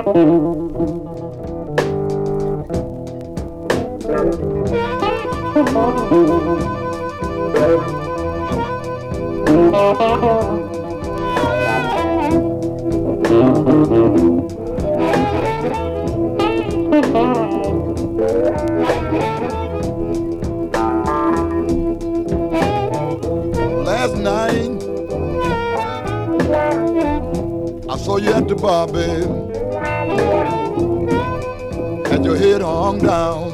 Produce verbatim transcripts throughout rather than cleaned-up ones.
Last night I saw you at the bar, babe. Had your head hung down.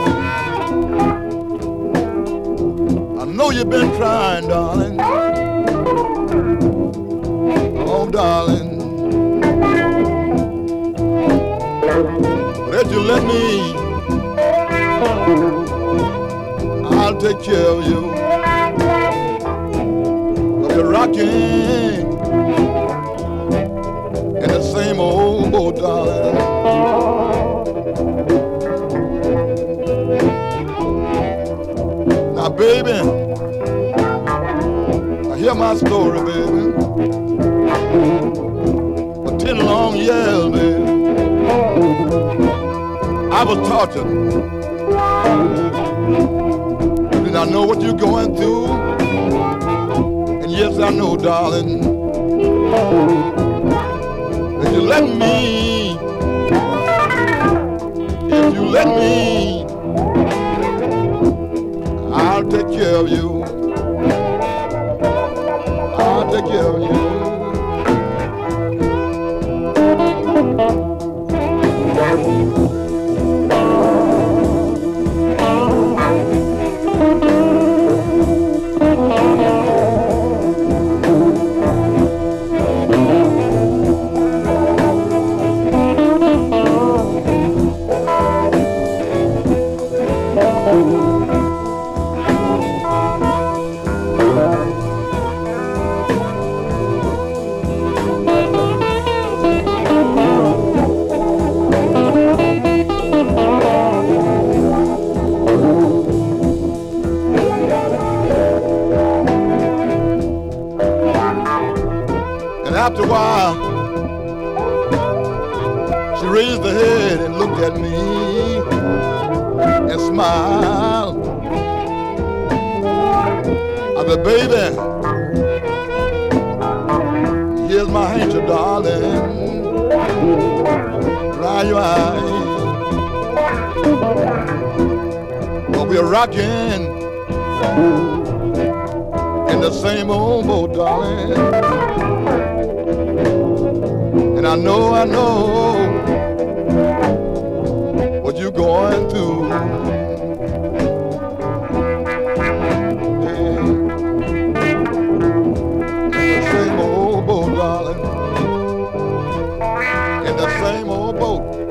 I know you've been crying, darling. Oh, darling. But if you let me, I'll take care of you. But you're rocking in the same old boat, darling. Now, baby, I hear my story, baby. For ten long years, baby, I was tortured. Did I know what you're going through? And yes, I know, darling. If you let me, if you let me, I'll take care of you. I'll take care of you. After a while, she raised her head and looked at me and smiled. I said, baby, here's my handkerchief, darling. Dry your eyes. But we're rocking in the same old boat, darling. And I know, I know what you're going through. Yeah. In the same old boat, darling. In the same old boat.